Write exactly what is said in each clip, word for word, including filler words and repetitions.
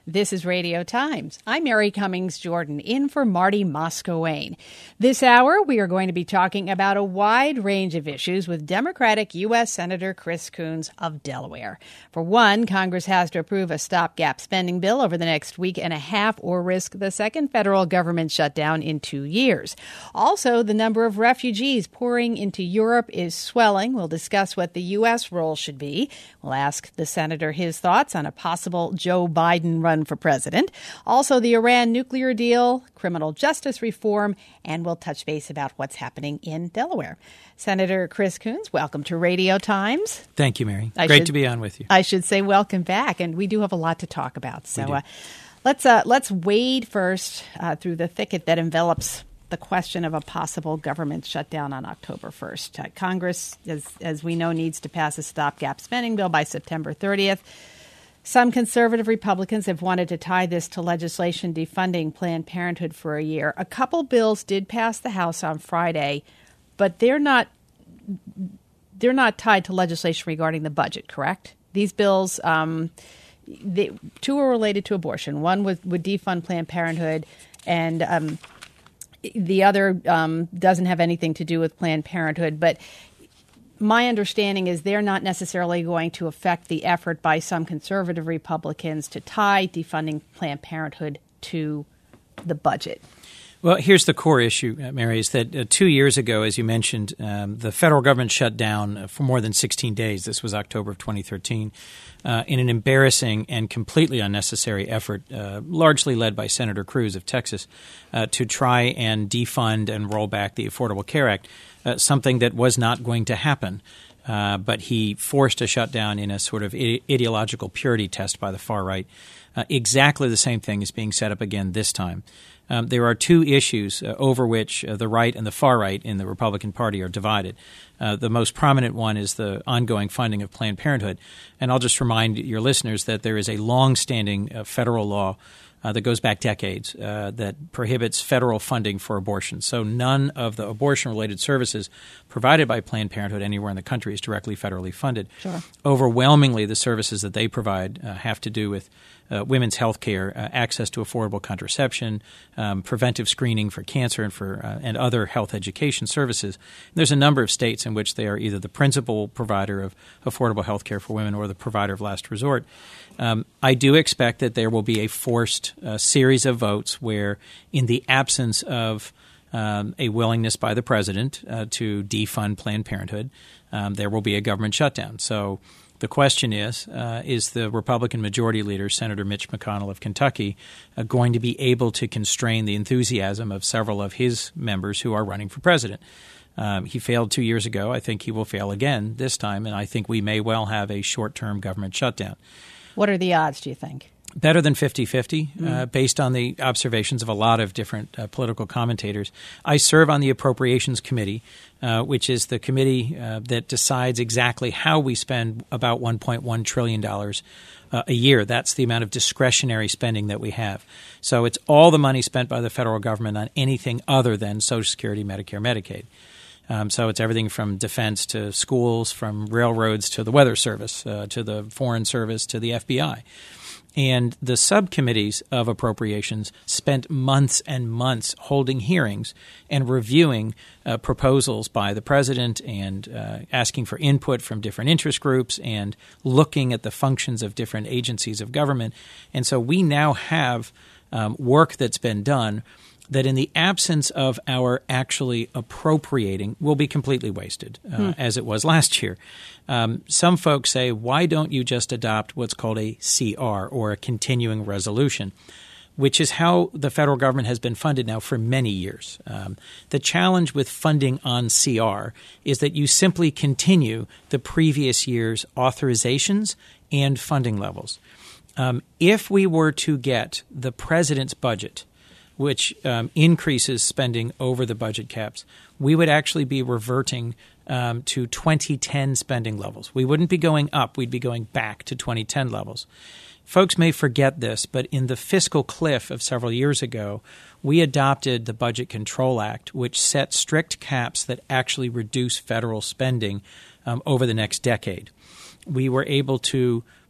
This is Radio Times. I'm Mary Cummings Jordan, in for Marty Moscowane. This hour, we are going to be talking about a wide range of issues with Democratic U S. Senator Chris Coons of Delaware. For one, Congress has to approve a stopgap spending bill over the next week and a half or risk the second federal government shutdown in two years. Also, the number of refugees pouring into Europe is swelling. We'll discuss what the U S role should be. We'll ask the senator his thoughts on a possible Joe Biden run for president. Also, the Iran nuclear deal, criminal justice reform, and we'll touch base about what's happening in Delaware. Senator Chris Coons, welcome to Radio Times. Thank you, Mary. I Great should, to be on with you. I should say welcome back, and we do have a lot to talk about. So uh, let's uh, let's wade first uh, through the thicket that envelops the question of a possible government shutdown on October first. Uh, Congress, as, as we know, needs to pass a stopgap spending bill by September thirtieth. Some conservative Republicans have wanted to tie this to legislation defunding Planned Parenthood for a year. A couple bills did pass the House on Friday, but they're not they're not tied to legislation regarding the budget, correct? These bills, um, they, two are related to abortion. One would, would defund Planned Parenthood, and um, the other um, doesn't have anything to do with Planned Parenthood, but my understanding is they're not necessarily going to affect the effort by some conservative Republicans to tie defunding Planned Parenthood to the budget. Well, here's the core issue, Mary, is that uh, two years ago, as you mentioned, um, the federal government shut down for more than sixteen days. This was October of twenty thirteen, uh, in an embarrassing and completely unnecessary effort, uh, largely led by Senator Cruz of Texas, uh, to try and defund and roll back the Affordable Care Act, uh, something that was not going to happen. Uh, but he forced a shutdown in a sort of ide- ideological purity test by the far right. Uh, exactly the same thing is being set up again this time. Um, there are two issues uh, over which uh, the right and the far right in the Republican Party are divided. Uh, the most prominent one is the ongoing funding of Planned Parenthood. And I'll just remind your listeners that there is a longstanding uh, federal law uh, that goes back decades uh, that prohibits federal funding for abortion. So none of the abortion-related services provided by Planned Parenthood anywhere in the country is directly federally funded. Sure. Overwhelmingly, the services that they provide uh, have to do with Uh, women's health care, uh, access to affordable contraception, um, preventive screening for cancer, and for uh, and other health education services. There's a number of states in which they are either the principal provider of affordable health care for women or the provider of last resort. Um, I do expect that there will be a forced uh, series of votes where, in the absence of um, a willingness by the president uh, to defund Planned Parenthood, um, there will be a government shutdown. So the question is, uh, is the Republican Majority Leader, Senator Mitch McConnell of Kentucky, uh, going to be able to constrain the enthusiasm of several of his members who are running for president? Um, he failed two years ago. I think he will fail again this time, and I think we may well have a short-term government shutdown. What are the odds, do you think? Better than fifty-fifty, mm. uh, based on the observations of a lot of different uh, political commentators. I serve on the Appropriations Committee, uh, which is the committee uh, that decides exactly how we spend about one point one trillion dollars uh, a year. That's the amount of discretionary spending that we have. So it's all the money spent by the federal government on anything other than Social Security, Medicare, Medicaid. Um, so it's everything from defense to schools, from railroads to the Weather Service, uh, to the Foreign Service, to the F B I. And the subcommittees of appropriations spent months and months holding hearings and reviewing uh, proposals by the president and uh, asking for input from different interest groups and looking at the functions of different agencies of government. And so we now have um, work that's been done that in the absence of our actually appropriating will be completely wasted, uh, hmm. as it was last year. Um, some folks say, why don't you just adopt what's called a C R, or a continuing resolution, which is how the federal government has been funded now for many years. Um, the challenge with funding on C R is that you simply continue the previous year's authorizations and funding levels. Um, if we were to get the president's budget, which um, increases spending over the budget caps, we would actually be reverting um, to twenty ten spending levels. We wouldn't be going up. We'd be going back to twenty ten levels. Folks may forget this, but in the fiscal cliff of several years ago, we adopted the Budget Control Act, which set strict caps that actually reduce federal spending um, over the next decade. We were able to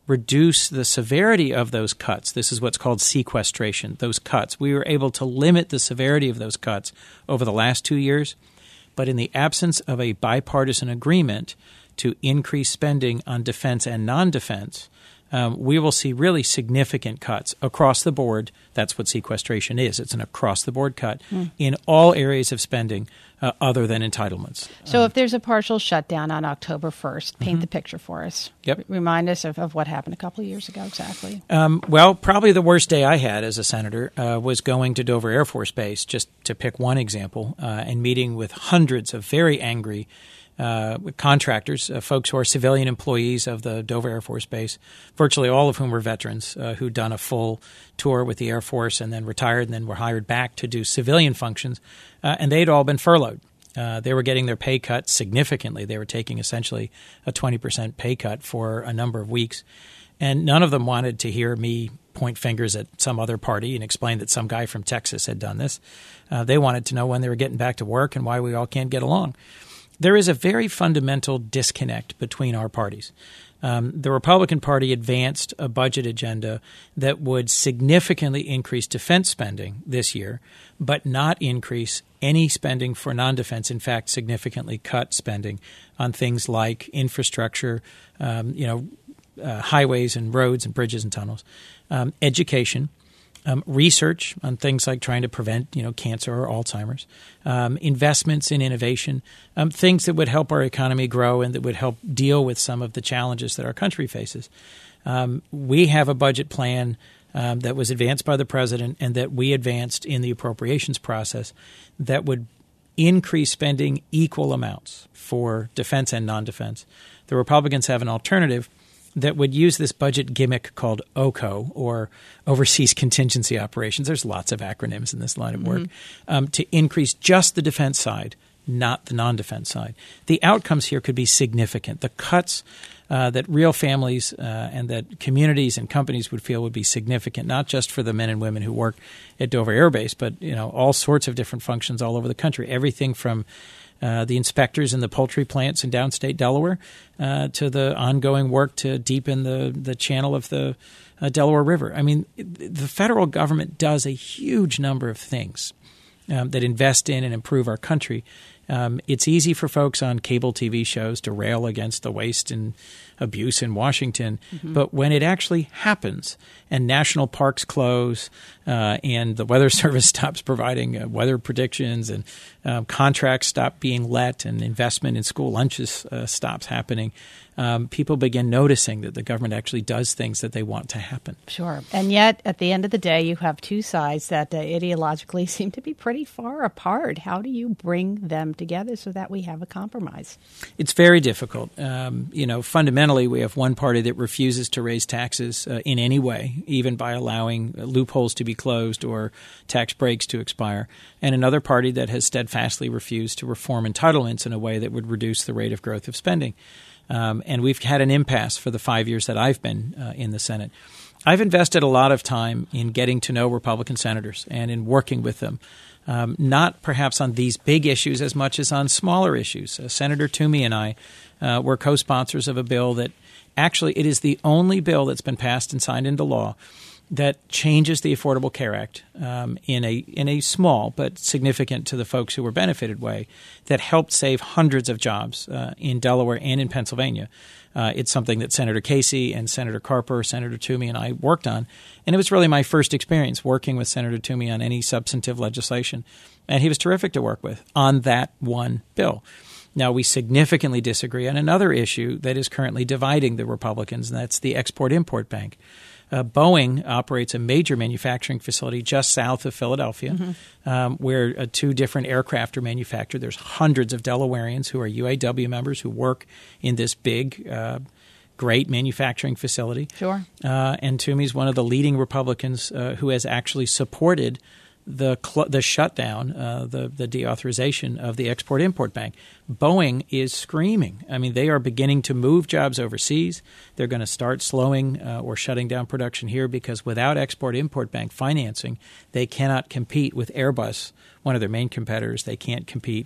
reduce the severity of those cuts. This is what's called sequestration, those cuts. We were able to limit the severity of those cuts over the last two years, but in the absence of a bipartisan agreement to increase spending on defense and non-defense, um, we will see really significant cuts across the board. That's what sequestration is. It's an across-the-board cut mm. in all areas of spending uh, other than entitlements. So um, if there's a partial shutdown on October first, paint mm-hmm. the picture for us. Yep. R- remind us of, of what happened a couple of years ago exactly. Um, well, probably the worst day I had as a senator uh, was going to Dover Air Force Base, just to pick one example, uh, and meeting with hundreds of very angry Uh, contractors, uh, folks who are civilian employees of the Dover Air Force Base, virtually all of whom were veterans uh, who'd done a full tour with the Air Force and then retired and then were hired back to do civilian functions, uh, and they'd all been furloughed. Uh, they were getting their pay cut significantly. They were taking essentially a twenty percent pay cut for a number of weeks, and none of them wanted to hear me point fingers at some other party and explain that some guy from Texas had done this. Uh, they wanted to know when they were getting back to work and why we all can't get along. There is a very fundamental disconnect between our parties. Um, the Republican Party advanced a budget agenda that would significantly increase defense spending this year, but not increase any spending for non-defense. In fact, significantly cut spending on things like infrastructure, um, you know, uh, highways and roads and bridges and tunnels, um, education, Um, research on things like trying to prevent, you know, cancer or Alzheimer's, um, investments in innovation, um, things that would help our economy grow and that would help deal with some of the challenges that our country faces. Um, we have a budget plan um, that was advanced by the president and that we advanced in the appropriations process that would increase spending equal amounts for defense and non-defense. The Republicans have an alternative that would use this budget gimmick called O C O, or Overseas Contingency Operations. There's lots of acronyms in this line of work, mm-hmm. um, to increase just the defense side, not the non-defense side. The outcomes here could be significant. The cuts uh, that real families uh, and that communities and companies would feel would be significant, not just for the men and women who work at Dover Air Base, but you know all sorts of different functions all over the country. Everything from Uh, the inspectors in the poultry plants in downstate Delaware, uh, to the ongoing work to deepen the, the channel of the uh, Delaware River. I mean, the federal government does a huge number of things um, that invest in and improve our country. Um, it's easy for folks on cable T V shows to rail against the waste and abuse in Washington, mm-hmm. but when it actually happens and national parks close uh, and the Weather Service stops providing uh, weather predictions and um, contracts stop being let and investment in school lunches uh, stops happening, um, people begin noticing that the government actually does things that they want to happen. Sure. And yet, at the end of the day, you have two sides that uh, ideologically seem to be pretty far apart. How do you bring them together so that we have a compromise? It's very difficult. Um, you know, fundamentally, we have one party that refuses to raise taxes uh, in any way, even by allowing loopholes to be closed or tax breaks to expire, and another party that has steadfastly refused to reform entitlements in a way that would reduce the rate of growth of spending. Um, and we've had an impasse for the five years that I've been uh, in the Senate. I've invested a lot of time in getting to know Republican senators and in working with them, um, not perhaps on these big issues as much as on smaller issues. Uh, Senator Toomey and I uh, were co-sponsors of a bill that actually it is the only bill that's been passed and signed into law that changes the Affordable Care Act um, in a in a small but significant to the folks who were benefited way that helped save hundreds of jobs uh, in Delaware and in Pennsylvania. Uh, it's something that Senator Casey and Senator Carper, Senator Toomey, and I worked on. And it was really my first experience working with Senator Toomey on any substantive legislation. And he was terrific to work with on that one bill. Now, we significantly disagree on another issue that is currently dividing the Republicans, and that's the Export-Import Bank. Uh, Boeing operates a major manufacturing facility just south of Philadelphia, mm-hmm. um, where uh, two different aircraft are manufactured. There's hundreds of Delawareans who are U A W members who work in this big, uh, great manufacturing facility. Sure. Uh, and Toomey's one of the leading Republicans uh, who has actually supported the cl- the shutdown, uh, the the deauthorization of the Export-Import Bank. Boeing is screaming. I mean, they are beginning to move jobs overseas. They're going to start slowing uh, or shutting down production here because without Export-Import Bank financing, they cannot compete with Airbus, one of their main competitors. They can't compete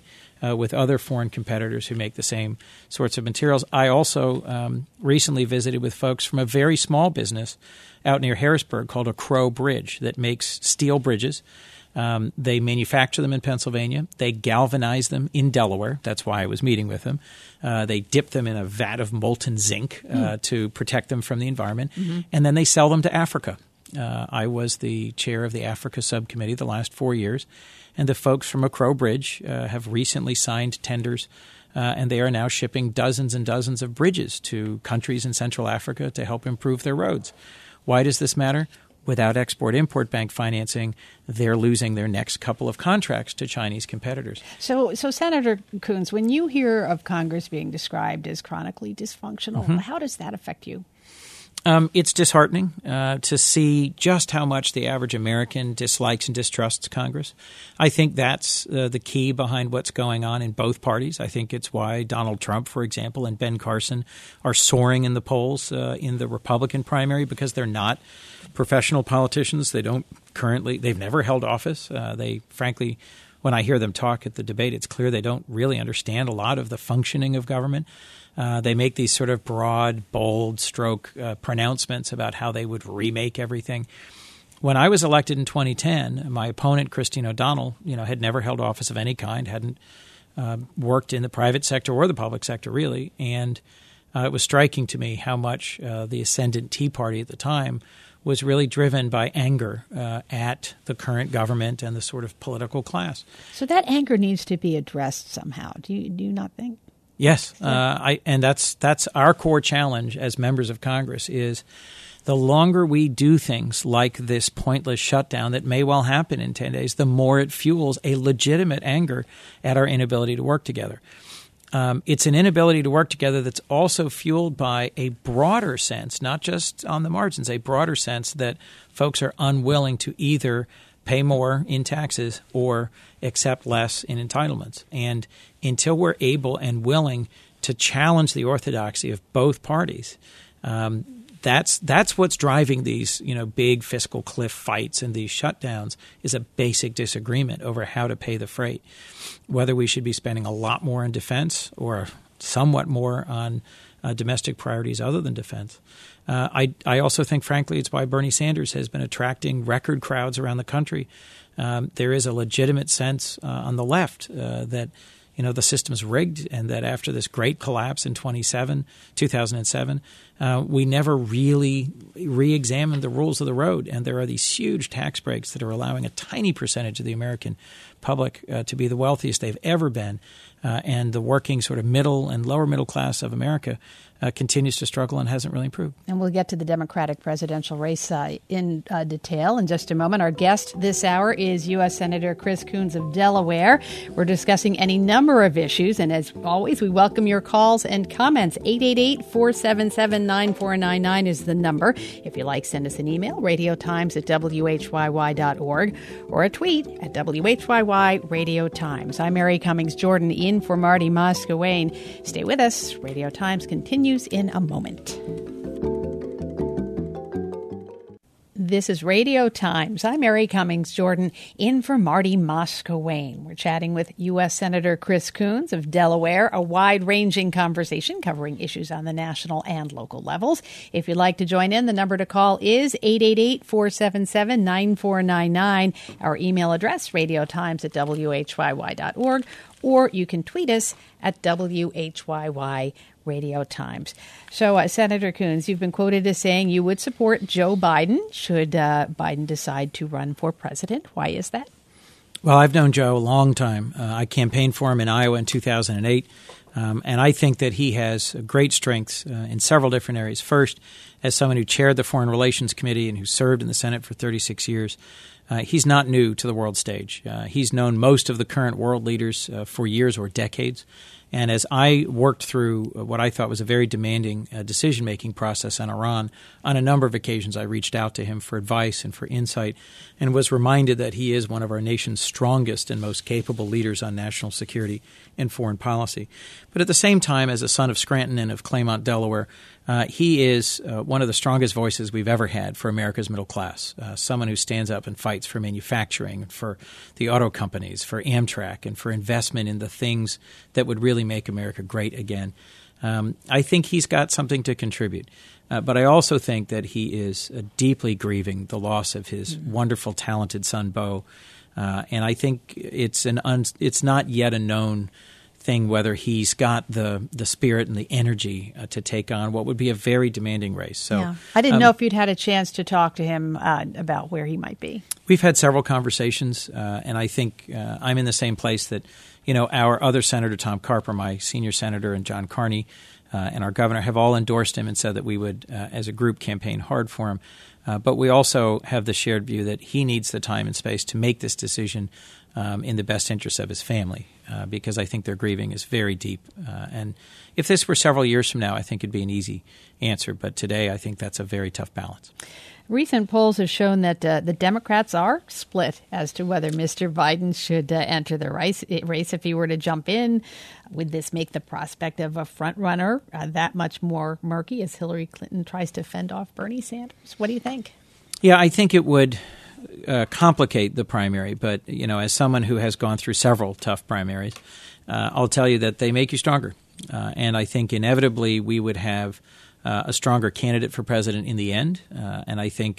uh, with other foreign competitors who make the same sorts of materials. I also um, recently visited with folks from a very small business out near Harrisburg called Accro Bridge that makes steel bridges. Um, they manufacture them in Pennsylvania. They galvanize them in Delaware. That's why I was meeting with them. Uh, they dip them in a vat of molten zinc uh, mm. to protect them from the environment. Mm-hmm. And then they sell them to Africa. Uh, I was the chair of the Africa subcommittee the last four years. And the folks from Accro Bridge uh, have recently signed tenders, uh, and they are now shipping dozens and dozens of bridges to countries in Central Africa to help improve their roads. Why does this matter? Without Export-Import Bank financing, they're losing their next couple of contracts to Chinese competitors. So, so Senator Coons, when you hear of Congress being described as chronically dysfunctional, mm-hmm. how does that affect you? Um, it's disheartening uh, to see just how much the average American dislikes and distrusts Congress. I think that's uh, the key behind what's going on in both parties. I think it's why Donald Trump, for example, and Ben Carson are soaring in the polls uh, in the Republican primary, because they're not professional politicians. They don't currently – they've never held office. Uh, they frankly – when I hear them talk at the debate, it's clear they don't really understand a lot of the functioning of government. Uh, they make these sort of broad, bold stroke uh, pronouncements about how they would remake everything. When I was elected in twenty ten, my opponent, Christine O'Donnell, you know, had never held office of any kind, hadn't uh, worked in the private sector or the public sector really, and uh, it was striking to me how much uh, the ascendant Tea Party at the time was really driven by anger uh, at the current government and the sort of political class. So that anger needs to be addressed somehow. Do you do you not think? Yes, uh, I and that's that's our core challenge as members of Congress is the longer we do things like this pointless shutdown that may well happen in ten days, the more it fuels a legitimate anger at our inability to work together. Um, it's an inability to work together that's also fueled by a broader sense, not just on the margins, a broader sense that folks are unwilling to either pay more in taxes or accept less in entitlements. And until we're able and willing to challenge the orthodoxy of both parties, um, that's that's what's driving these, you know, big fiscal cliff fights and these shutdowns is a basic disagreement over how to pay the freight, whether we should be spending a lot more on defense or somewhat more on uh, domestic priorities other than defense. Uh, I, I also think, frankly, it's why Bernie Sanders has been attracting record crowds around the country. Um, there is a legitimate sense uh, on the left uh, that, you know, the system's rigged and that after this great collapse in two thousand seven, uh, we never really re-examined the rules of the road. And there are these huge tax breaks that are allowing a tiny percentage of the American public uh, to be the wealthiest they've ever been. Uh, and the working sort of middle and lower middle class of America uh, continues to struggle and hasn't really improved. And we'll get to the Democratic presidential race uh, in uh, detail in just a moment. Our guest this hour is U S Senator Chris Coons of Delaware. We're discussing any number of issues. And as always, we welcome your calls and comments. eight eight eight, four seven seven, nine four nine nine is the number. If you like, send us an email, radiotimes at w h y y dot org, or a tweet at W H Y Y Radio Times. I'm Mary Cummings Jordan, in for Marty Moscawain. Stay with us. Radio Times continues in a moment. This is Radio Times. I'm Mary Cummings Jordan, in for Marty Moscawain. We're chatting with U S Senator Chris Coons of Delaware, a wide-ranging conversation covering issues on the national and local levels. If you'd like to join in, the number to call is eight eight eight, four seven seven, nine four nine nine. Our email address, radiotimes at w h y y dot org, or you can tweet us at W H Y Y Radio Times. So, uh, Senator Coons, you've been quoted as saying you would support Joe Biden should uh, Biden decide to run for president. Why is that? Well, I've known Joe a long time. Uh, I campaigned for him in Iowa in two thousand eight, um, and I think that he has great strengths uh, in several different areas. First, as someone who chaired the Foreign Relations Committee and who served in the Senate for thirty-six years, Uh, he's not new to the world stage. Uh, he's known most of the current world leaders uh, for years or decades. And as I worked through what I thought was a very demanding uh, decision-making process on Iran, on a number of occasions I reached out to him for advice and for insight and was reminded that he is one of our nation's strongest and most capable leaders on national security and foreign policy. But at the same time, as a son of Scranton and of Claymont, Delaware, uh, he is uh, one of the strongest voices we've ever had for America's middle class, uh, someone who stands up and fights for manufacturing, for the auto companies, for Amtrak, and for investment in the things that would really make America great again. Um, I think he's got something to contribute. Uh, but I also think that he is uh, deeply grieving the loss of his mm-hmm. wonderful, talented son, Beau. Uh, and I think it's an un- it's not yet a known thing whether he's got the the spirit and the energy uh, to take on what would be a very demanding race. So yeah. I didn't um, know if you'd had a chance to talk to him uh, about where he might be. We've had several conversations, uh, and I think uh, I'm in the same place that, you know, our other senator, Tom Carper, my senior senator, and John Carney, uh, and our governor have all endorsed him and said that we would, uh, as a group, campaign hard for him. Uh, but we also have the shared view that he needs the time and space to make this decision um, in the best interest of his family, uh, because I think their grieving is very deep. Uh, and if this were several years from now, I think it'd be an easy answer. But today, I think that's a very tough balance. Recent polls have shown that uh, the Democrats are split as to whether Mister Biden should uh, enter the race, race if he were to jump in. Would this make the prospect of a front runner uh, that much more murky as Hillary Clinton tries to fend off Bernie Sanders? What do you think? Yeah, I think it would uh, complicate the primary. But, you know, as someone who has gone through several tough primaries, uh, I'll tell you that they make you stronger. Uh, and I think inevitably we would have Uh, a stronger candidate for president in the end. Uh, and I think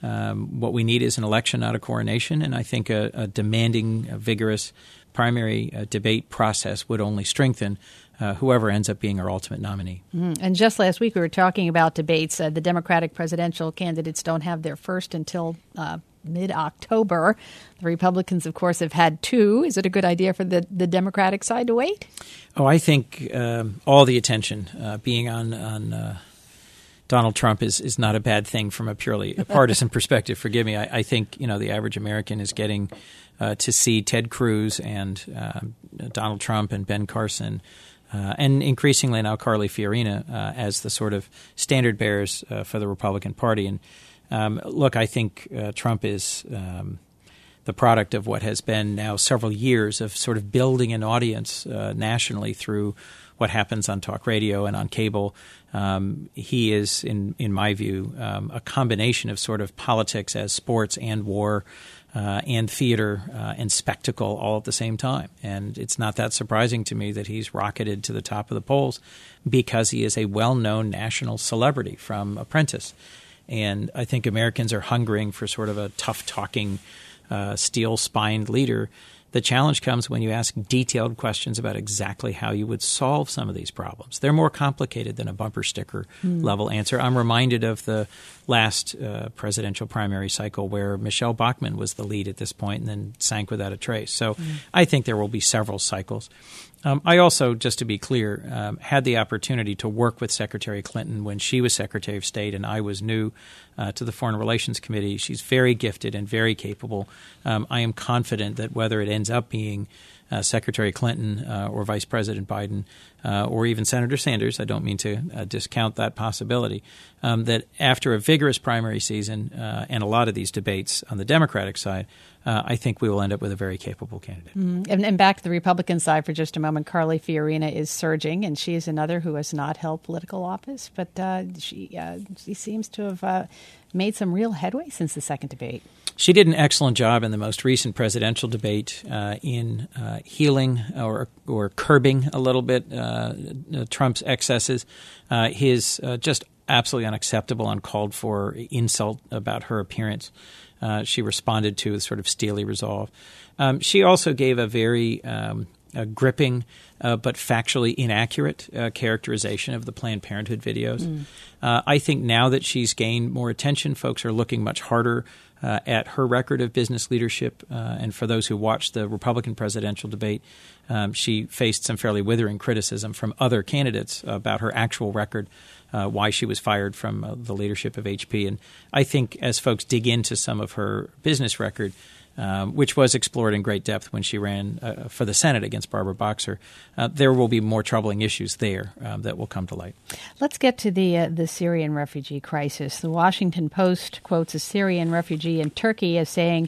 um, what we need is an election, not a coronation. And I think a, a demanding, a vigorous primary uh, debate process would only strengthen uh, whoever ends up being our ultimate nominee. Mm-hmm. And just last week we were talking about debates. Uh, the Democratic presidential candidates don't have their first until uh, mid-October. The Republicans, of course, have had two. Is it a good idea for the, the Democratic side to wait? Oh, I think um, all the attention uh, being on on uh, Donald Trump is, is not a bad thing from a purely a partisan perspective. Forgive me. I, I think, you know, the average American is getting uh, to see Ted Cruz and uh, Donald Trump and Ben Carson uh, and increasingly now Carly Fiorina uh, as the sort of standard bearers uh, for the Republican Party. And um, look, I think uh, Trump is um, the product of what has been now several years of sort of building an audience uh, nationally through what happens on talk radio and on cable. Um, he is, in in my view, um, a combination of sort of politics as sports and war uh, and theater uh, and spectacle all at the same time. And it's not that surprising to me that he's rocketed to the top of the polls because he is a well-known national celebrity from Apprentice. And I think Americans are hungering for sort of a tough-talking, uh, steel-spined leader. The challenge comes when you ask detailed questions about exactly how you would solve some of these problems. They're more complicated than a bumper sticker mm. level answer. I'm reminded of the last uh, presidential primary cycle where Michelle Bachmann was the lead at this point and then sank without a trace. So mm. I think there will be several cycles. Um, I also, just to be clear, um, had the opportunity to work with Secretary Clinton when she was Secretary of State and I was new uh, to the Foreign Relations Committee. She's very gifted and very capable. Um, I am confident that whether it ends up being uh, Secretary Clinton uh, or Vice President Biden uh, or even Senator Sanders, I don't mean to uh, discount that possibility, um, that after a vigorous primary season uh, and a lot of these debates on the Democratic side, Uh, I think we will end up with a very capable candidate. Mm. And, and back to the Republican side for just a moment, Carly Fiorina is surging, and she is another who has not held political office, but uh, she uh, she seems to have uh, made some real headway since the second debate. She did an excellent job in the most recent presidential debate uh, in uh, healing or or curbing a little bit uh, Trump's excesses. Uh, his uh, just absolutely unacceptable, uncalled for insult about her appearance. Uh, she responded to with sort of steely resolve. Um, she also gave a very um, a gripping uh, but factually inaccurate uh, characterization of the Planned Parenthood videos. Mm. Uh, I think now that she's gained more attention, folks are looking much harder uh, at her record of business leadership. Uh, and for those who watched the Republican presidential debate, um, she faced some fairly withering criticism from other candidates about her actual record. Uh, why she was fired from uh, the leadership of H P. And I think as folks dig into some of her business record, um, which was explored in great depth when she ran uh, for the Senate against Barbara Boxer, uh, there will be more troubling issues there um, that will come to light. Let's get to the uh, the Syrian refugee crisis. The Washington Post quotes a Syrian refugee in Turkey as saying,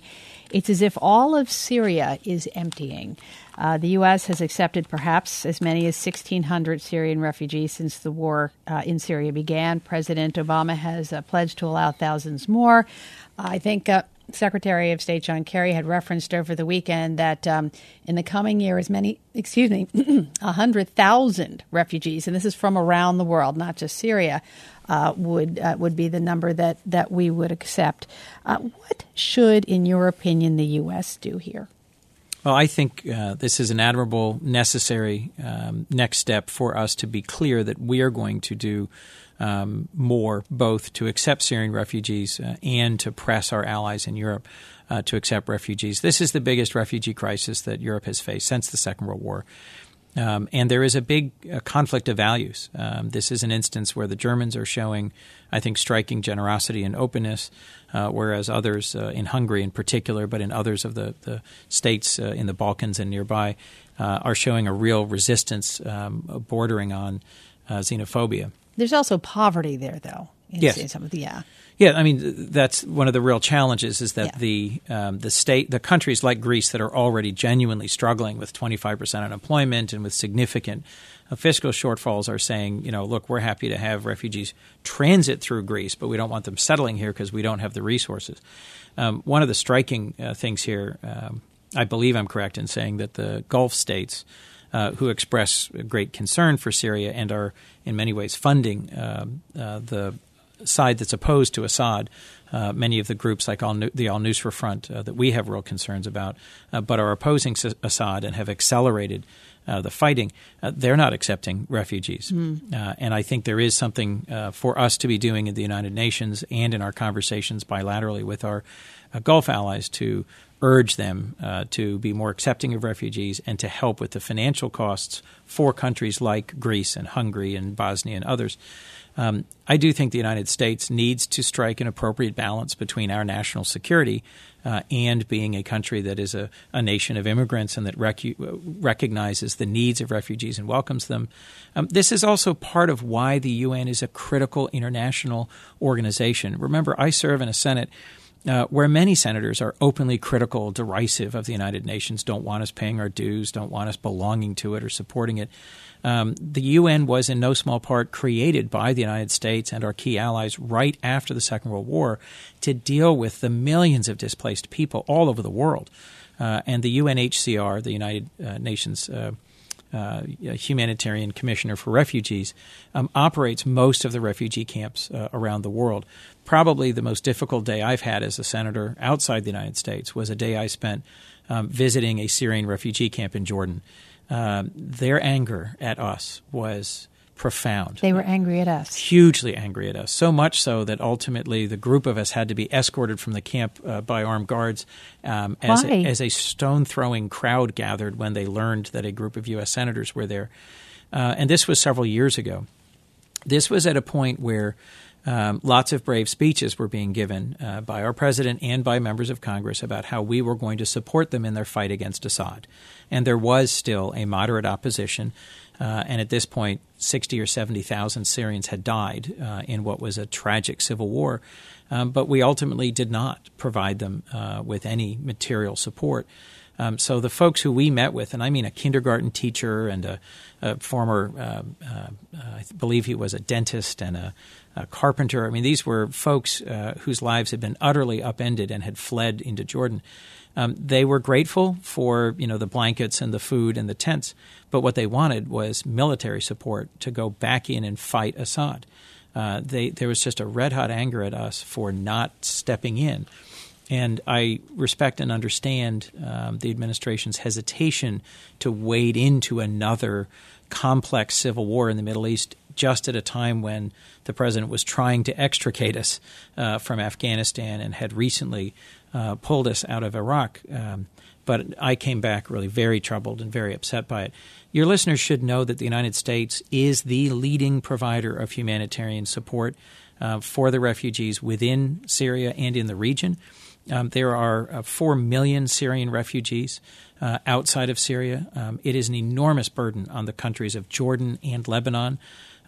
It's as if all of Syria is emptying. Uh, the U S has accepted perhaps as many as sixteen hundred Syrian refugees since the war uh, in Syria began. President Obama has uh, pledged to allow thousands more. Uh, I think uh, Secretary of State John Kerry had referenced over the weekend that um, in the coming year, as many, excuse me, one hundred thousand refugees, and this is from around the world, not just Syria, uh, would uh, would be the number that, that we would accept. Uh, what should, in your opinion, the U S do here? Well, I think uh, this is an admirable, necessary um, next step for us to be clear that we are going to do um, more, both to accept Syrian refugees uh, and to press our allies in Europe uh, to accept refugees. This is the biggest refugee crisis that Europe has faced since the Second World War. Um, and there is a big uh, conflict of values. Um, this is an instance where the Germans are showing, I think, striking generosity and openness, uh, whereas others uh, in Hungary in particular, but in others of the, the states uh, in the Balkans and nearby, uh, are showing a real resistance um, bordering on uh, xenophobia. There's also poverty there, though. In Yes. Some of the, yeah. Yeah, I mean, that's one of the real challenges is that Yeah. the um, the state, the countries like Greece that are already genuinely struggling with twenty-five percent unemployment and with significant uh, fiscal shortfalls are saying, you know, look, we're happy to have refugees transit through Greece, but we don't want them settling here because we don't have the resources. Um, one of the striking uh, things here, um, I believe I'm correct in saying that the Gulf states uh, who express great concern for Syria and are in many ways funding um, uh, the side that's opposed to Assad, uh, many of the groups like Al- the Al-Nusra Front uh, that we have real concerns about, uh, but are opposing S- Assad and have accelerated uh, the fighting, uh, they're not accepting refugees. Mm. Uh, and I think there is something uh, for us to be doing in the United Nations and in our conversations bilaterally with our uh, Gulf allies to urge them uh, to be more accepting of refugees and to help with the financial costs for countries like Greece and Hungary and Bosnia and others. Um, I do think the United States needs to strike an appropriate balance between our national security uh, and being a country that is a, a nation of immigrants and that rec- recognizes the needs of refugees and welcomes them. Um, this is also part of why the U N is a critical international organization. Remember, I serve in a Senate Uh, where many senators are openly critical, derisive of the United Nations, don't want us paying our dues, don't want us belonging to it or supporting it. Um, the U N was in no small part created by the United States and our key allies right after the Second World War to deal with the millions of displaced people all over the world. Uh, and the U N H C R, the United uh, Nations uh, Uh, Humanitarian Commissioner for Refugees, um, operates most of the refugee camps uh, around the world. Probably the most difficult day I've had as a senator outside the United States was a day I spent um, visiting a Syrian refugee camp in Jordan. Um, their anger at us was profound. They were angry at us. Hugely angry at us, so much so that ultimately the group of us had to be escorted from the camp uh, by armed guards um, as, a, as a stone-throwing crowd gathered when they learned that a group of U S senators were there. Uh, and this was several years ago. This was at a point where um, lots of brave speeches were being given uh, by our president and by members of Congress about how we were going to support them in their fight against Assad. And there was still a moderate opposition. Uh, and at this point, sixty or seventy thousand Syrians had died uh, in what was a tragic civil war. Um, but we ultimately did not provide them uh, with any material support. Um, so the folks who we met with, and I mean a kindergarten teacher and a, a former, uh, uh, I believe he was a dentist and a, a carpenter. I mean, these were folks uh, whose lives had been utterly upended and had fled into Jordan. Um, they were grateful for, you know, the blankets and the food and the tents, but what they wanted was military support to go back in and fight Assad. Uh, they, there was just a red-hot anger at us for not stepping in. And I respect and understand um, the administration's hesitation to wade into another complex civil war in the Middle East just at a time when the president was trying to extricate us uh, from Afghanistan and had recently uh, pulled us out of Iraq. Um, but I came back really very troubled and very upset by it. Your listeners should know that the United States is the leading provider of humanitarian support uh, for the refugees within Syria and in the region. Um, there are uh, four million Syrian refugees uh, outside of Syria. Um, it is an enormous burden on the countries of Jordan and Lebanon.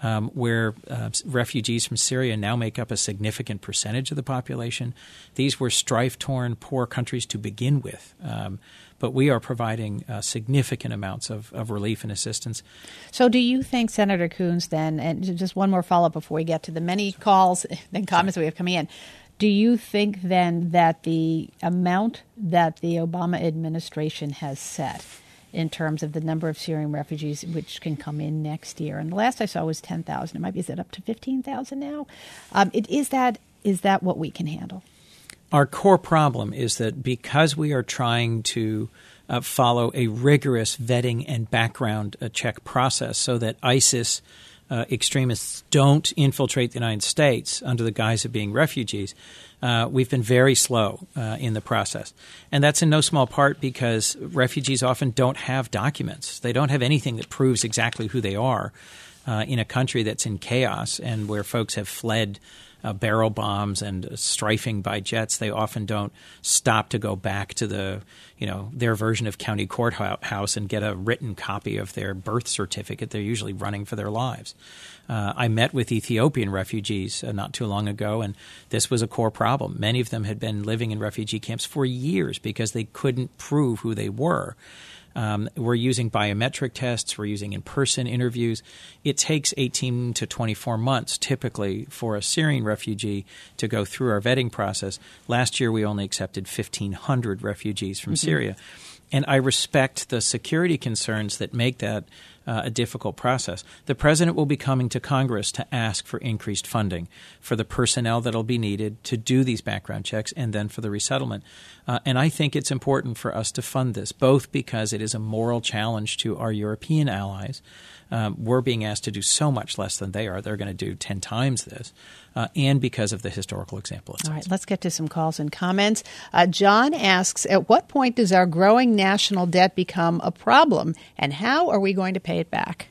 um, where uh, refugees from Syria now make up a significant percentage of the population. These were strife-torn, poor countries to begin with. Um, but we are providing uh, significant amounts of, of relief and assistance. So do you think, Senator Coons, then, and just one more follow-up before we get to the many calls and comments we have coming in, do you think then that the amount that the Obama administration has set in terms of the number of Syrian refugees which can come in next year, and the last I saw was ten thousand, it might be, is it up to fifteen thousand now? Um, it, is that is that what we can handle? Our core problem is that because we are trying to uh, follow a rigorous vetting and background uh, check process so that ISIS uh, extremists don't infiltrate the United States under the guise of being refugees, uh, we've been very slow uh, in the process. And that's in no small part because refugees often don't have documents. They don't have anything that proves exactly who they are uh, in a country that's in chaos and where folks have fled Uh, barrel bombs and uh, strafing by jets. They often don't stop to go back to the, you know, their version of county courthouse and get a written copy of their birth certificate. They're usually running for their lives. Uh, I met with Ethiopian refugees uh, not too long ago, and this was a core problem. Many of them had been living in refugee camps for years because they couldn't prove who they were. Um, we're using biometric tests. We're using in-person interviews. It takes eighteen to twenty-four months typically for a Syrian refugee to go through our vetting process. Last year, we only accepted fifteen hundred refugees from mm-hmm. Syria. And I respect the security concerns that make that uh, a difficult process. The president will be coming to Congress to ask for increased funding for the personnel that will be needed to do these background checks and then for the resettlement. Uh, and I think it's important for us to fund this, both because it is a moral challenge to our European allies. Um, we're being asked to do so much less than they are. They're going to do ten times this, uh, and because of the historical example. All right, let's get to some calls and comments. Uh, John asks, at what point does our growing national debt become a problem, and how are we going to pay it back?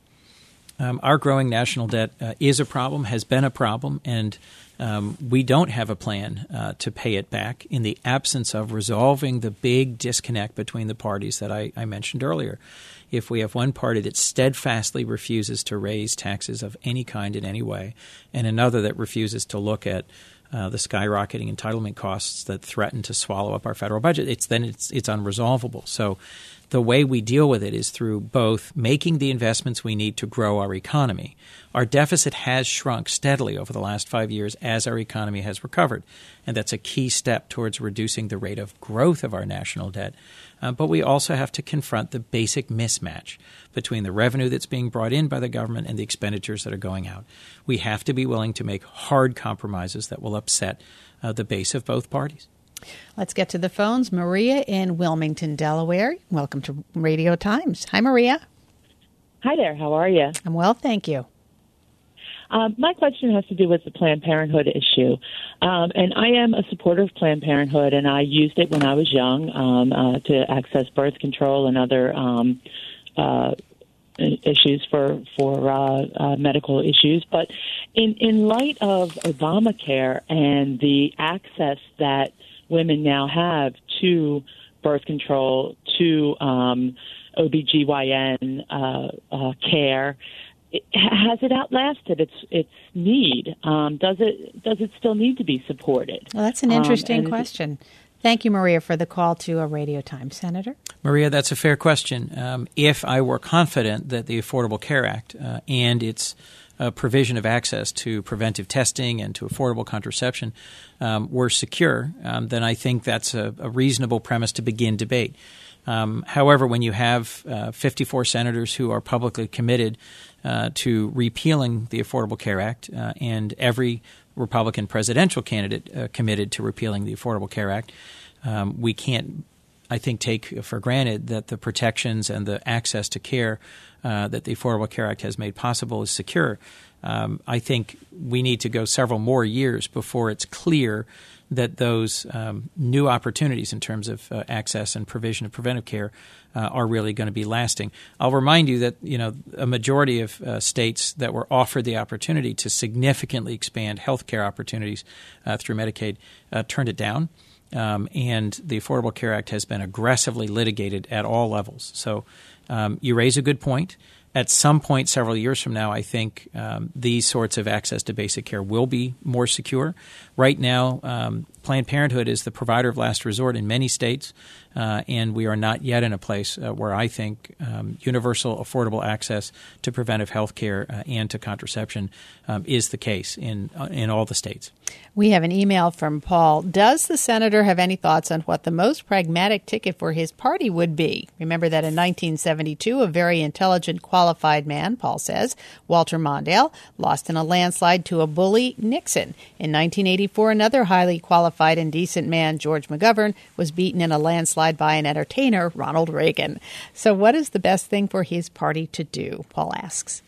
Um, our growing national debt uh, is a problem, has been a problem, and um, we don't have a plan uh, to pay it back in the absence of resolving the big disconnect between the parties that I, I mentioned earlier. If we have one party that steadfastly refuses to raise taxes of any kind in any way, and another that refuses to look at uh, the skyrocketing entitlement costs that threaten to swallow up our federal budget, it's then it's it's unresolvable. So the way we deal with it is through both making the investments we need to grow our economy. Our deficit has shrunk steadily over the last five years as our economy has recovered, and that's a key step towards reducing the rate of growth of our national debt. Uh, but we also have to confront the basic mismatch between the revenue that's being brought in by the government and the expenditures that are going out. We have to be willing to make hard compromises that will upset uh, the base of both parties. Let's get to the phones. Maria in Wilmington, Delaware. Welcome to Radio Times. Hi, Maria. Hi there. How are you? I'm well, thank you. Um, my question has to do with the Planned Parenthood issue. Um, and I am a supporter of Planned Parenthood, and I used it when I was young um, uh, to access birth control and other um, uh, issues for, for uh, uh, medical issues. But in, in light of Obamacare and the access that women now have to birth control, to um, O B G Y N uh, uh, care, it, has it outlasted its its need? Um, does it does it still need to be supported? Well, that's an interesting um, question. Thank you, Maria, for the call to a Radio Times. Senator? Maria, that's a fair question. Um, if I were confident that the Affordable Care Act uh, and its uh, provision of access to preventive testing and to affordable contraception um, were secure, um, then I think that's a, a reasonable premise to begin debate. Um, however, when you have uh, fifty-four senators who are publicly committed uh, to repealing the Affordable Care Act uh, and every Republican presidential candidate uh, committed to repealing the Affordable Care Act, um, we can't, I think, take for granted that the protections and the access to care uh, that the Affordable Care Act has made possible is secure. Um, I think we need to go several more years before it's clear that those um, new opportunities in terms of uh, access and provision of preventive care uh, are really going to be lasting. I'll remind you that, you know, a majority of uh, states that were offered the opportunity to significantly expand health care opportunities uh, through Medicaid uh, turned it down. Um, and the Affordable Care Act has been aggressively litigated at all levels. So um, you raise a good point. at some point several years from now, I think um, these sorts of access to basic care will be more secure. Right now, um, Planned Parenthood is the provider of last resort in many states, uh, and we are not yet in a place uh, where I think um, universal, affordable access to preventive health care uh, and to contraception um, is the case in uh, in all the states. We have an email from Paul. Does the senator have any thoughts on what the most pragmatic ticket for his party would be? Remember that in nineteen seventy-two, a very intelligent, qualified man, Paul says, Walter Mondale, lost in a landslide to a bully, Nixon. In nineteen eighty-four, another highly qualified and decent man, George McGovern, was beaten in a landslide by an entertainer, Ronald Reagan. So what is the best thing for his party to do? Paul asks.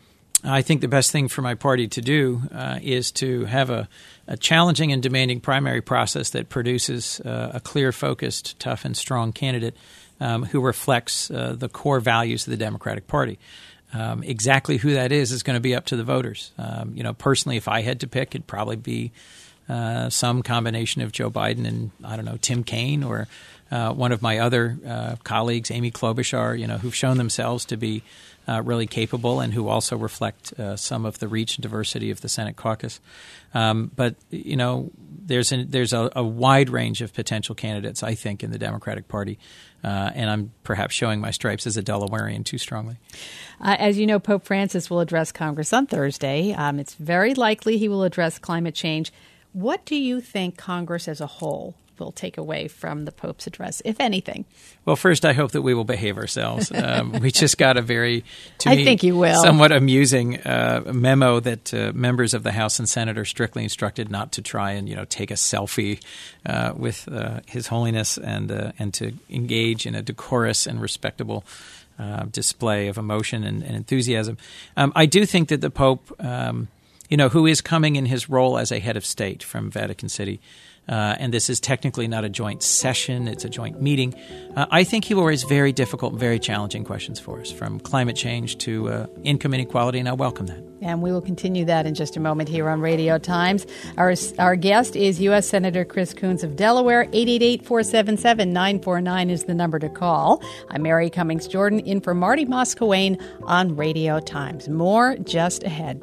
I think the best thing for my party to do uh, is to have a, a challenging and demanding primary process that produces uh, a clear, focused, tough, and strong candidate um, who reflects uh, the core values of the Democratic Party. Um, exactly who that is is going to be up to the voters. Um, you know, personally, if I had to pick, it'd probably be uh, some combination of Joe Biden and, I don't know, Tim Kaine or uh, one of my other uh, colleagues, Amy Klobuchar, you know, who've shown themselves to be Uh, really capable and who also reflect uh, some of the reach and diversity of the Senate caucus. Um, but, you know, there's a, there's a, a wide range of potential candidates, I think, in the Democratic Party. Uh, and I'm perhaps showing my stripes as a Delawarean too strongly. Uh, as you know, Pope Francis will address Congress on Thursday. Um, it's very likely he will address climate change. What do you think Congress as a whole will take away from the Pope's address, if anything? Well, first, I hope that we will behave ourselves. Um, we just got a very, to I me, think you will. somewhat amusing uh, memo that uh, members of the House and Senate are strictly instructed not to try and, you know, take a selfie uh, with uh, His Holiness and uh, and to engage in a decorous and respectable uh, display of emotion and, and enthusiasm. Um, I do think that the Pope, um, you know, who is coming in his role as a head of state from Vatican City, Uh, and this is technically not a joint session, it's a joint meeting, uh, I think he will raise very difficult, very challenging questions for us, from climate change to uh, income inequality, and I welcome that. And we will continue that in just a moment here on Radio Times. Our our guest is U S Senator Chris Coons of Delaware. eight eight eight, four seven seven, nine four nine is the number to call. I'm Mary Cummings Jordan, in for Marty Moscowain on Radio Times. More just ahead.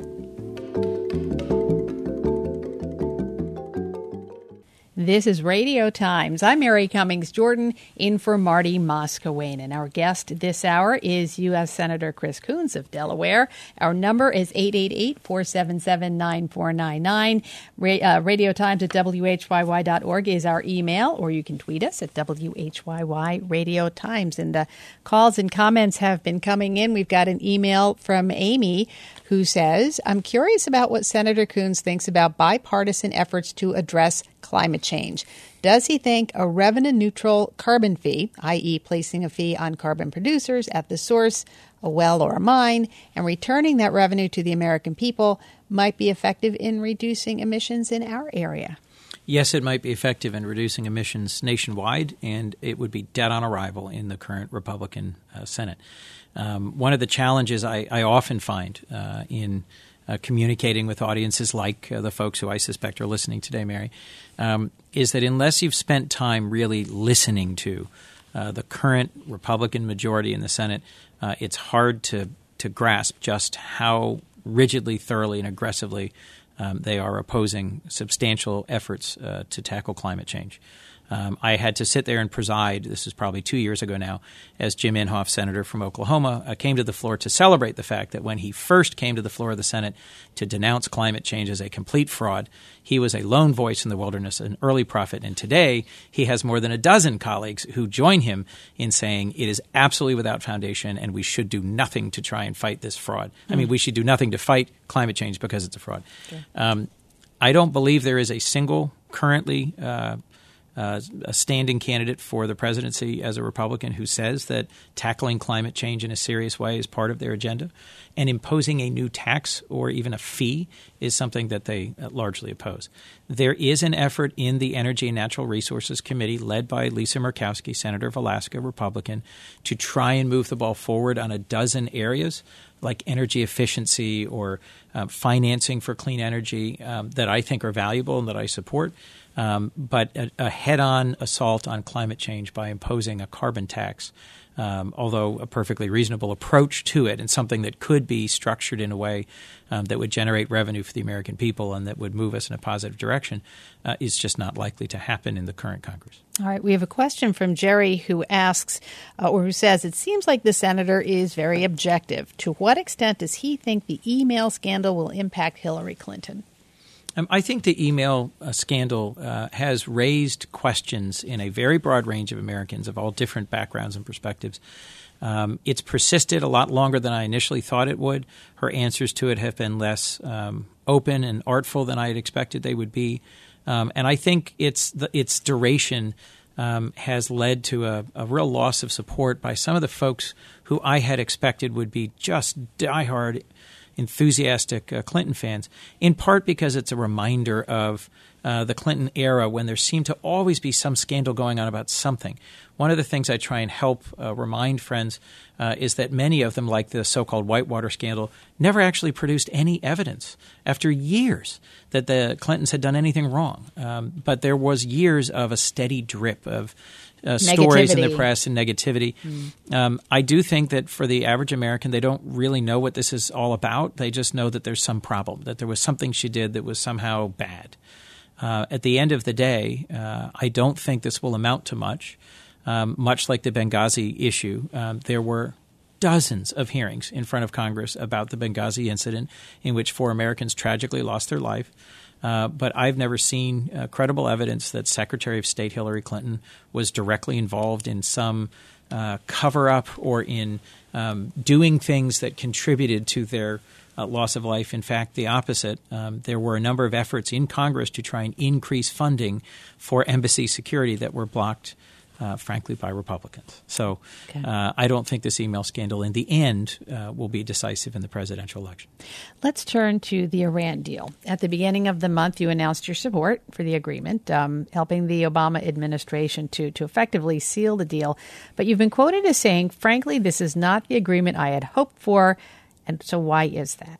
This is Radio Times. I'm Mary Cummings Jordan, in for Marty Moscowain. And our guest this hour is U S Senator Chris Coons of Delaware. Our number is eight eight eight, four seven seven, nine four nine nine. Ra- uh, Radio Times at W H Y Y dot org is our email, or you can tweet us at W H Y Y Radio Times. And uh, calls and comments have been coming in. We've got an email from Amy who says, I'm curious about what Senator Coons thinks about bipartisan efforts to address climate change. Does he think a revenue-neutral carbon fee, that is placing a fee on carbon producers at the source, a well or a mine, and returning that revenue to the American people, might be effective in reducing emissions in our area? Yes, it might be effective in reducing emissions nationwide, and it would be dead on arrival in the current Republican uh, Senate. Um, one of the challenges I, I often find uh, in uh, communicating with audiences like uh, the folks who I suspect are listening today, Mary, um, is that unless you've spent time really listening to uh, the current Republican majority in the Senate, uh, it's hard to, to grasp just how rigidly, thoroughly, and aggressively um, they are opposing substantial efforts uh, to tackle climate change. Um, I had to sit there and preside, this is probably two years ago now, as Jim Inhofe, senator from Oklahoma, uh, came to the floor to celebrate the fact that when he first came to the floor of the Senate to denounce climate change as a complete fraud, he was a lone voice in the wilderness, an early prophet. And today he has more than a dozen colleagues who join him in saying it is absolutely without foundation and we should do nothing to try and fight this fraud. Mm. I mean, we should do nothing to fight climate change because it's a fraud. Okay. Um, I don't believe there is a single currently uh, Uh, a standing candidate for the presidency as a Republican who says that tackling climate change in a serious way is part of their agenda, and imposing a new tax or even a fee is something that they uh, largely oppose. There is an effort in the Energy and Natural Resources Committee led by Lisa Murkowski, Senator of Alaska, Republican, to try and move the ball forward on a dozen areas like energy efficiency or uh, financing for clean energy um, that I think are valuable and that I support. Um, but a, a head-on assault on climate change by imposing a carbon tax, um, although a perfectly reasonable approach to it and something that could be structured in a way um, that would generate revenue for the American people and that would move us in a positive direction, uh, is just not likely to happen in the current Congress. All right. We have a question from Jerry who asks, uh, or who says, it seems like the senator is very objective. To what extent does he think the email scandal will impact Hillary Clinton? Um, I think the email uh, scandal uh, has raised questions in a very broad range of Americans of all different backgrounds and perspectives. Um, it's persisted a lot longer than I initially thought it would. Her answers to it have been less um, open and artful than I had expected they would be. Um, and I think its the, its duration um, has led to a, a real loss of support by some of the folks who I had expected would be just diehard enthusiastic uh, Clinton fans, in part because it's a reminder of uh, the Clinton era when there seemed to always be some scandal going on about something. One of the things I try and help uh, remind friends uh, is that many of them, like the so-called Whitewater scandal, never actually produced any evidence after years that the Clintons had done anything wrong. Um, but there was years of a steady drip of Uh, stories in the press and negativity. Mm. Um, I do think that for the average American, they don't really know what this is all about. They just know that there's some problem, that there was something she did that was somehow bad. Uh, at the end of the day, uh, I don't think this will amount to much. Um, much like the Benghazi issue, um, there were dozens of hearings in front of Congress about the Benghazi incident in which four Americans tragically lost their life. Uh, but I've never seen uh, credible evidence that Secretary of State Hillary Clinton was directly involved in some uh, cover-up or in um, doing things that contributed to their uh, loss of life. In fact, the opposite. Um, there were a number of efforts in Congress to try and increase funding for embassy security that were blocked, Uh, frankly, by Republicans. So okay. uh, I don't think this email scandal in the end uh, will be decisive in the presidential election. Let's turn to the Iran deal. At the beginning of the month, you announced your support for the agreement, um, helping the Obama administration to, to effectively seal the deal. But you've been quoted as saying, frankly, this is not the agreement I had hoped for. And so why is that?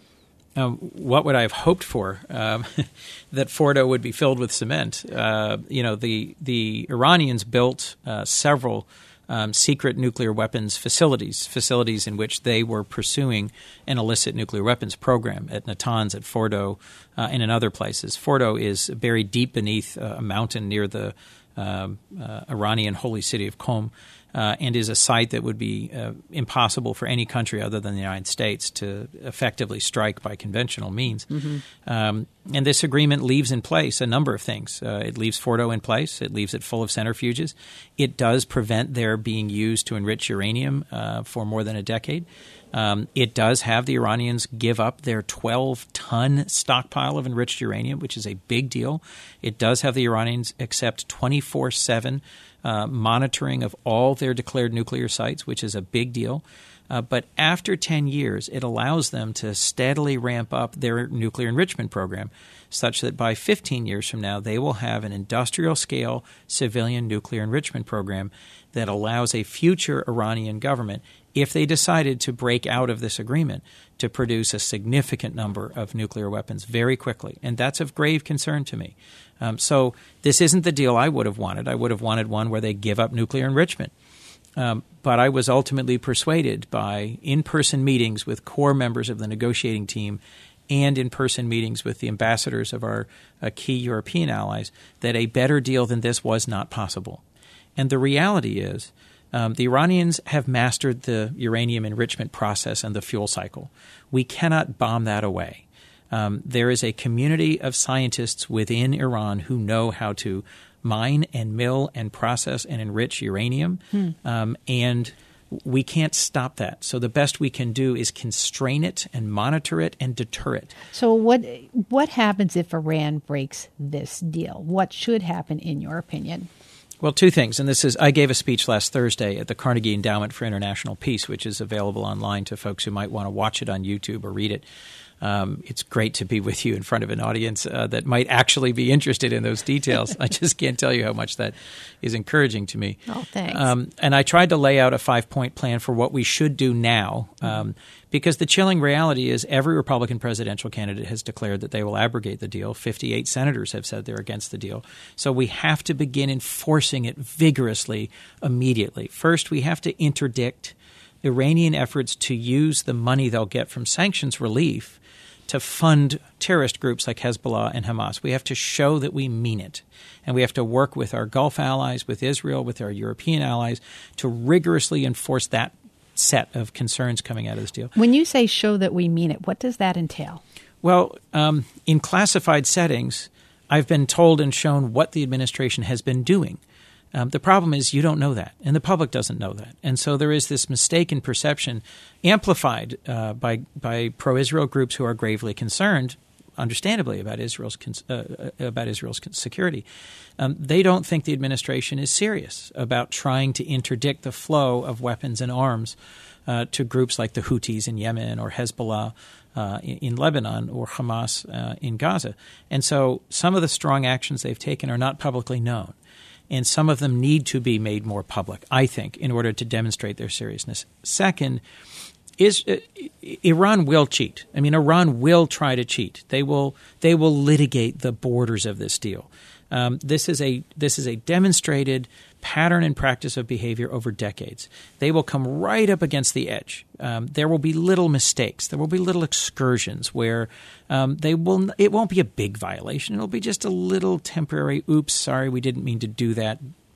Um, what would I have hoped for? Um, that Fordo would be filled with cement. Uh, you know, the the Iranians built uh, several um, secret nuclear weapons facilities, facilities in which they were pursuing an illicit nuclear weapons program at Natanz, at Fordo, uh, and in other places. Fordo is buried deep beneath uh, a mountain near the um, uh, Iranian holy city of Qom. Uh, and is a site that would be uh, impossible for any country other than the United States to effectively strike by conventional means. Mm-hmm. Um, and this agreement leaves in place a number of things. Uh, it leaves Fordo in place. It leaves it full of centrifuges. It does prevent their being used to enrich uranium uh, for more than a decade. Um, it does have the Iranians give up their twelve-ton stockpile of enriched uranium, which is a big deal. It does have the Iranians accept twenty-four seven uh, monitoring of all their declared nuclear sites, which is a big deal. Uh, but after ten years, it allows them to steadily ramp up their nuclear enrichment program such that by fifteen years from now, they will have an industrial-scale civilian nuclear enrichment program that allows a future Iranian government, if they decided to break out of this agreement, to produce a significant number of nuclear weapons very quickly. And that's of grave concern to me. Um, so this isn't the deal I would have wanted. I would have wanted one where they give up nuclear enrichment. Um, but I was ultimately persuaded by in-person meetings with core members of the negotiating team and in-person meetings with the ambassadors of our uh, key European allies that a better deal than this was not possible. And the reality is um, the Iranians have mastered the uranium enrichment process and the fuel cycle. We cannot bomb that away. Um, there is a community of scientists within Iran who know how to mine and mill and process and enrich uranium, hmm. um, and we can't stop that. So the best we can do is constrain it and monitor it and deter it. So what what happens if Iran breaks this deal? What should happen, in your opinion? Well, two things, and this is I gave a speech last Thursday at the Carnegie Endowment for International Peace, which is available online to folks who might want to watch it on YouTube or read it. Um, it's great to be with you in front of an audience uh, that might actually be interested in those details. I just can't tell you how much that is encouraging to me. Oh, thanks. Um, and I tried to lay out a five-point plan for what we should do now, um, because the chilling reality is every Republican presidential candidate has declared that they will abrogate the deal. fifty-eight senators have said they're against the deal. So we have to begin enforcing it vigorously immediately. First, we have to interdict Iranian efforts to use the money they'll get from sanctions relief to fund terrorist groups like Hezbollah and Hamas. We have to show that we mean it. And we have to work with our Gulf allies, with Israel, with our European allies to rigorously enforce that set of concerns coming out of this deal. When you say show that we mean it, what does that entail? Well, um, in classified settings, I've been told and shown what the administration has been doing. Um, the problem is you don't know that, and the public doesn't know that. And so there is this mistaken perception amplified uh, by by pro-Israel groups who are gravely concerned, understandably, about Israel's uh, about Israel's security. Um, they don't think the administration is serious about trying to interdict the flow of weapons and arms uh, to groups like the Houthis in Yemen or Hezbollah uh, in, in Lebanon or Hamas uh, in Gaza. And so some of the strong actions they've taken are not publicly known. And some of them need to be made more public, I think, in order to demonstrate their seriousness. Second, is uh, Iran will cheat. I mean, Iran will try to cheat. They will they will litigate the borders of this deal. Um, this is a this is a demonstrated pattern and practice of behavior over decades. They will come right up against the edge. Um, there will be little mistakes. There will be little excursions where um, they will. It won't be a big violation. It'll be just a little temporary. Oops, sorry, we didn't mean to do that.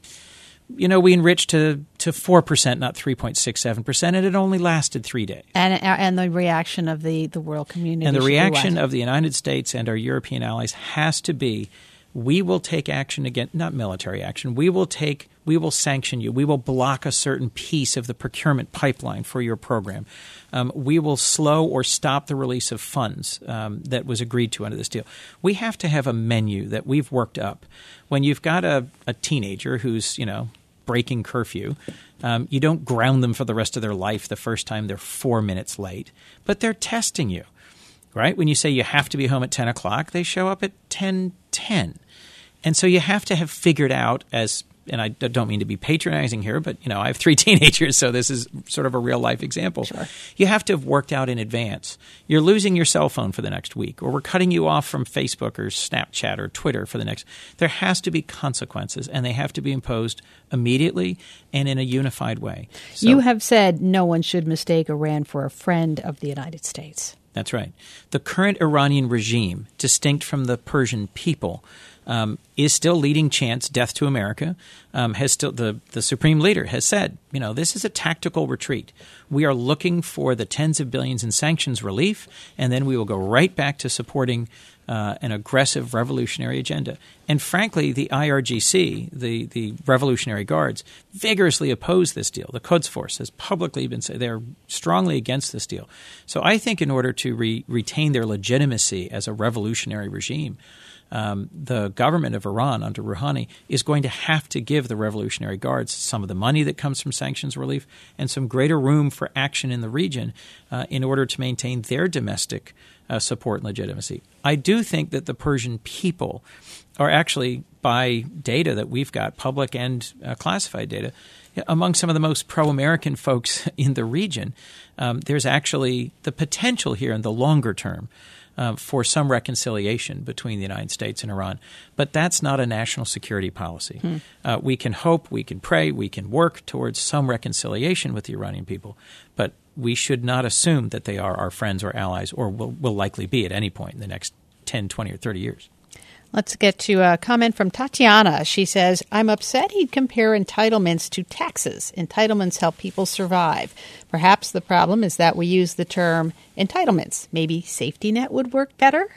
You know, we enriched to to four percent, not three point six seven percent, and it only lasted three days. And and the reaction of the, the world community. And the reaction of the United States and our European allies has to be, we will take action against, not military action, we will take, we will sanction you. We will block a certain piece of the procurement pipeline for your program. Um, we will slow or stop the release of funds um, that was agreed to under this deal. We have to have a menu that we've worked up. When you've got a, a teenager who's, you know, breaking curfew, um, you don't ground them for the rest of their life the first time they're four minutes late, but they're testing you, right? When you say you have to be home at ten o'clock, they show up at ten ten. And so you have to have figured out as – and I don't mean to be patronizing here, but, you know, I have three teenagers, so this is sort of a real-life example. Sure. You have to have worked out in advance. You're losing your cell phone for the next week, or we're cutting you off from Facebook or Snapchat or Twitter for the next – there has to be consequences, and they have to be imposed immediately and in a unified way. So, you have said no one should mistake Iran for a friend of the United States. That's right. The current Iranian regime, distinct from the Persian people – Um, is still leading chants, death to America, um, has still the, the supreme leader has said, you know, this is a tactical retreat. We are looking for the tens of billions in sanctions relief, and then we will go right back to supporting uh, an aggressive revolutionary agenda. And frankly, the I R G C, the, the Revolutionary Guards, vigorously oppose this deal. The Quds Force has publicly been saying they're strongly against this deal. So I think in order to re- retain their legitimacy as a revolutionary regime, Um, the government of Iran under Rouhani is going to have to give the Revolutionary Guards some of the money that comes from sanctions relief and some greater room for action in the region uh, in order to maintain their domestic uh, support and legitimacy. I do think that the Persian people are actually, by data that we've got, public and uh, classified data, among some of the most pro-American folks in the region. Um, there's actually the potential here in the longer term Uh, for some reconciliation between the United States and Iran. But that's not a national security policy. Hmm. Uh, we can hope, we can pray, we can work towards some reconciliation with the Iranian people, but we should not assume that they are our friends or allies or will, will likely be at any point in the next ten, twenty, or thirty years. Let's get to a comment from Tatiana. She says, I'm upset he'd compare entitlements to taxes. Entitlements help people survive. Perhaps the problem is that we use the term entitlements. Maybe safety net would work better?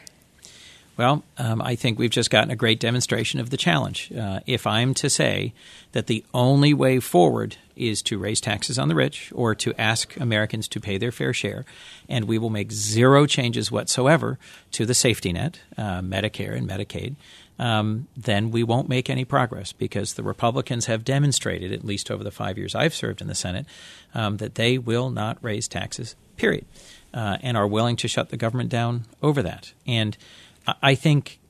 Well, um, I think we've just gotten a great demonstration of the challenge. Uh, if I'm to say that the only way forward is to raise taxes on the rich or to ask Americans to pay their fair share, and we will make zero changes whatsoever to the safety net, uh, Medicare and Medicaid, um, then we won't make any progress, because the Republicans have demonstrated, at least over the five years I've served in the Senate, um, that they will not raise taxes, period, uh, and are willing to shut the government down over that. And I think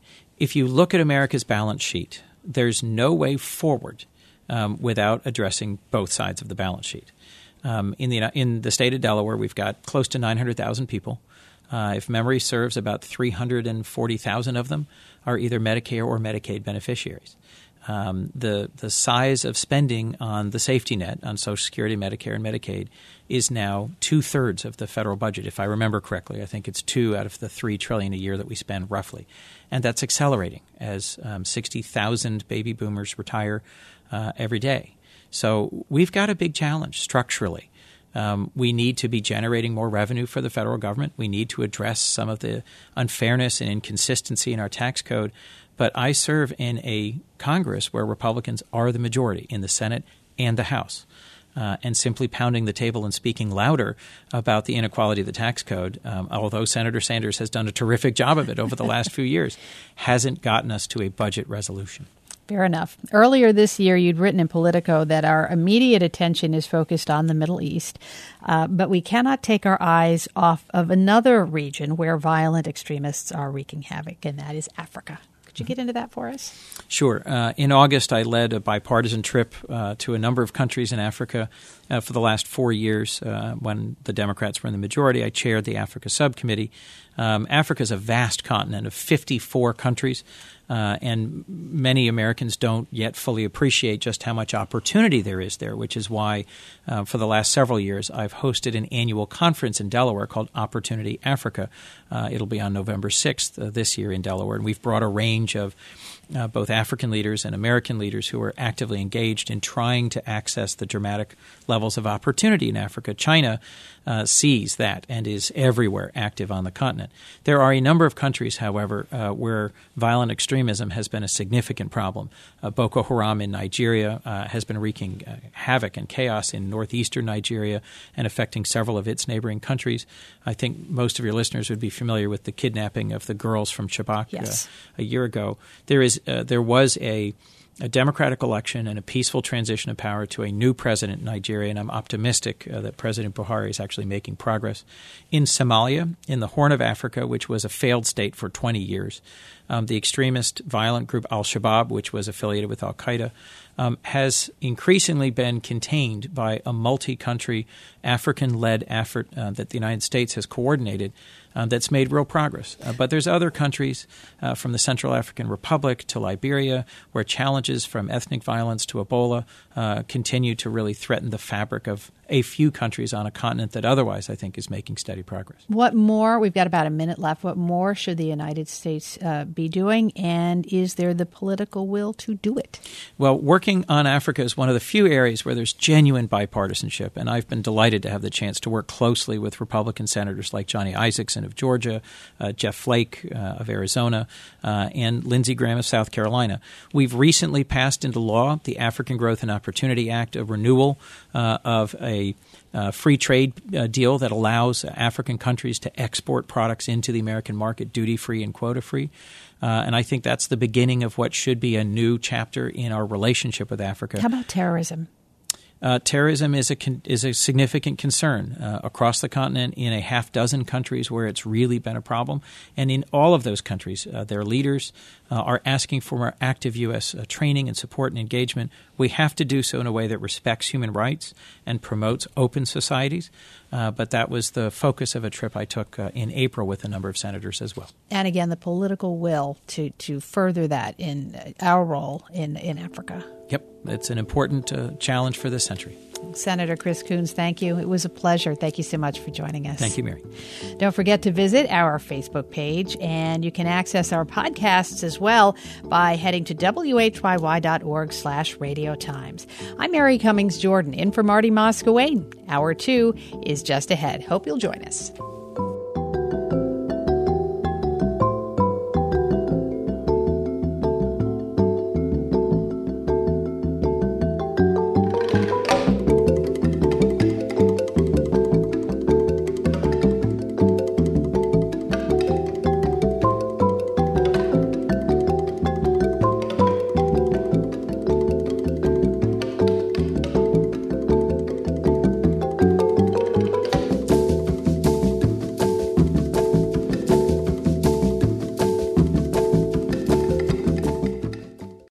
if you look at America's balance sheet, there's no way forward um, without addressing both sides of the balance sheet. Um, in the in the state of Delaware, we've got close to nine hundred thousand people. Uh, if memory serves, about three hundred forty thousand of them are either Medicare or Medicaid beneficiaries. Um, the the size of spending on the safety net, on Social Security, Medicare, and Medicaid is now two-thirds of the federal budget. If I remember correctly, I think it's two out of the three trillion a year that we spend roughly. And that's accelerating as um, sixty thousand baby boomers retire uh, every day. So we've got a big challenge structurally. Um, we need to be generating more revenue for the federal government. We need to address some of the unfairness and inconsistency in our tax code. But I serve in a Congress where Republicans are the majority in the Senate and the House. Uh, and simply pounding the table and speaking louder about the inequality of the tax code, um, although Senator Sanders has done a terrific job of it over the last few years, hasn't gotten us to a budget resolution. Fair enough. Earlier this year, you'd written in Politico that our immediate attention is focused on the Middle East, uh, but we cannot take our eyes off of another region where violent extremists are wreaking havoc, and that is Africa. Could you get into that for us? Sure. Uh, in August, I led a bipartisan trip uh, to a number of countries in Africa. Uh, for the last four years, uh, when the Democrats were in the majority, I chaired the Africa Subcommittee. Um, Africa is a vast continent of fifty-four countries, uh, and many Americans don't yet fully appreciate just how much opportunity there is there, which is why uh, for the last several years I've hosted an annual conference in Delaware called Opportunity Africa. Uh, it'll be on November sixth uh, this year in Delaware, and we've brought a range of Uh, both African leaders and American leaders who are actively engaged in trying to access the dramatic levels of opportunity in Africa. China uh, sees that and is everywhere active on the continent. There are a number of countries, however, uh, where violent extremism has been a significant problem. Uh, Boko Haram in Nigeria uh, has been wreaking uh, havoc and chaos in northeastern Nigeria and affecting several of its neighboring countries. I think most of your listeners would be familiar with the kidnapping of the girls from Chibok yes. uh, a year ago. There is Uh, there was a, a democratic election and a peaceful transition of power to a new president in Nigeria, and I'm optimistic uh, that President Buhari is actually making progress. In Somalia, in the Horn of Africa, which was a failed state for twenty years, um, the extremist violent group Al-Shabaab, which was affiliated with Al-Qaeda, um, has increasingly been contained by a multi-country African-led effort uh, that the United States has coordinated uh, that's made real progress. Uh, but there's other countries uh, from the Central African Republic to Liberia where challenges from ethnic violence to Ebola uh, continue to really threaten the fabric of a few countries on a continent that otherwise I think is making steady progress. What more, we've got about a minute left, what more should the United States uh, be doing, and is there the political will to do it? Well, working on Africa is one of the few areas where there's genuine bipartisanship, and I've been delighted to have the chance to work closely with Republican senators like Johnny Isakson of Georgia, uh, Jeff Flake uh, of Arizona, uh, and Lindsey Graham of South Carolina. We've recently passed into law the African Growth and Opportunity Act, a renewal uh, of a a uh, free trade uh, deal that allows uh, African countries to export products into the American market duty-free and quota-free. Uh, and I think that's the beginning of what should be a new chapter in our relationship with Africa. How about terrorism? Uh, terrorism is a con- is a significant concern uh, across the continent in a half dozen countries where it's really been a problem. And in all of those countries, uh, their leaders uh, are asking for more active U S uh, training and support and engagement. We have to do so in a way that respects human rights and promotes open societies. Uh, but that was the focus of a trip I took uh, in April with a number of senators as well. And again, the political will to, to further that in our role in, in Africa. Yep. It's an important uh, challenge for this century. Senator Chris Coons, thank you. It was a pleasure. Thank you so much for joining us. Thank you, Mary. Don't forget to visit our Facebook page, and you can access our podcasts as well by heading to W H Y Y dot org slash Radio Times. I'm Mary Cummings Jordan, in for Marty Moscowain. Hour two is just ahead. Hope you'll join us.